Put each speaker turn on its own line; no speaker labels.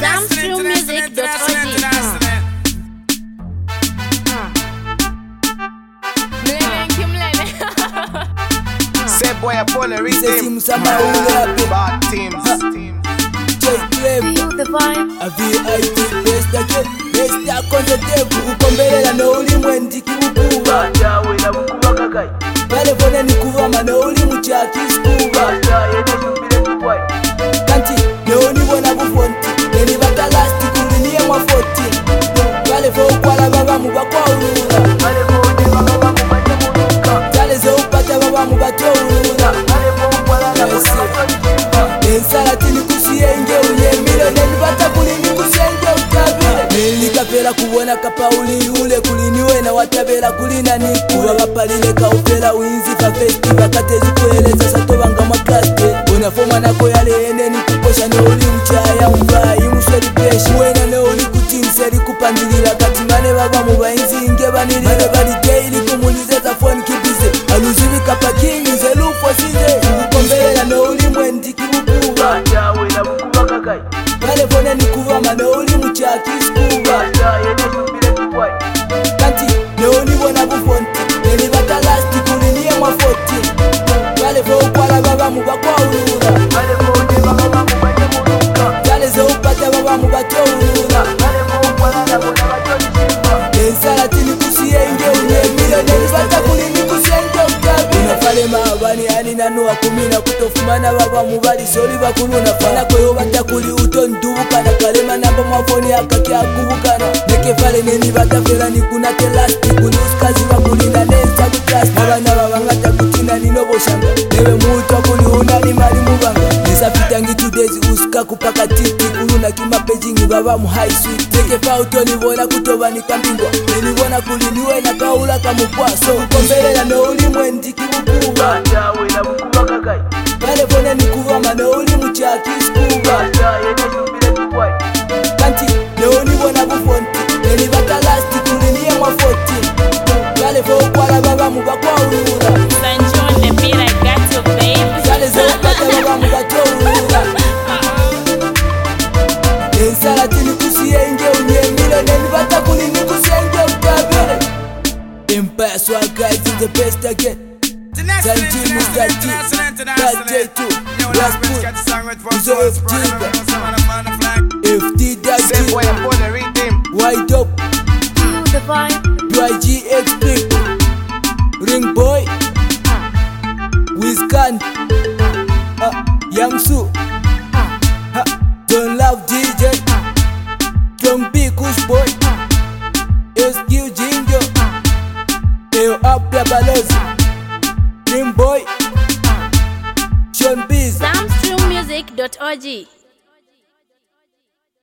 Say boy upon the rhythm. Bad teams.
Feel the vibe.
VIP best again. Best ya concept kukombelera no uli mwendi kibukuba.
Yawe na bukuba kakai.
Pale fone ni kuvama no uli muchaki skuba.
Yene jumbile kikwai.
Kanti no ni bona bufonti. Neni batalasti kuliniye mwa 14. Pale fo kwala baba mubakwa ulula.
Pale fone baba mubanye muruka.
Pale zo upata baba mubato ulula.
Pale fo kwala na baba
Ensalatini kusienge unyemile. Neni bata kulini kusienge utabile. Nilikapela kubona kapauli ule kuliniwe na watabela kulina niku. Wapalile kaupela uinzi fa festival katezi kueleza satobanga makaste. Unafoma nako yale ende ni kuposha no uli uchaya umbai musweli peshi. Wena no uli kutinseri kupandilila katimane baba mubainzi inge banilile. Bali daily kumulizeza phone kibize. Aluzivi kapa kingi zelufo size. Kukombela no uli mwendi kibukuba.
Yawe na bukuba kakai.
Pale fone ni kuvama no uli muchaki skuba.
Yene jumbile kikwai.
Kanti no ni bona bufonti. Neni batalasti kuliniye mwa 14. Pale fo kwala baba mubakwa ulula.
Pale fone baba mubanye muruka.
Pale zo upata baba mubato ulula.
Pale fo kwala na bona bachoni shimba.
Ensalatini kusienge unyemile. Neni bata kulini kusienge utabi. Unafale maabani yani nanua kumina kutofumana baba mubali soli bakuluna. Fana kweyo bata kuli uto ndubukana. Kalema namba mwafoni akakia kubukana. Neke fale neni bata fela ni kuna telasti. Kunuskazi bakulina neza kutlasti. Abana babangata kutina ninobo shanga. Newe mutu akuli unani mali mubanga. Nisafitangi tudezi usika kupaka titi. Kuluna kima pejingi baba mu high sweet. Neke fa utonivona kutoba nikambingwa. Nenivona kuliniwe na kaula kamukwaso. Kukombelela no uli mwendi kibukuba.
Yawe na bukuba kakai.
Pale fone ni kuvama no uli muchaki skuba.
Yene jumbile kikwai.
Kanti no ni bona bufonti. Neni batalasti kuliniye mwa 14. Pale fo kwala baba mubakwa ulula.
Sancho on the beat, I got you, babe.
Pale zo upata baba mubato ulula. Ensalatini kusienge unyemile. Neni bata kulini kusienge utabile. Empire swag guys is the best again. Sanjini Mustati J2 Rasputin Uzo FG FD
Say
Dagi
boy upon the rhythm.
White Up
Feel the vibe.
YG X-Big Ring Boy Wizkan Young Su Don't Love DJ Don't Be Kush Boy SQ Jingo Eo Apia Balozi Ring Boy Sean Bees
Samstrummusic.org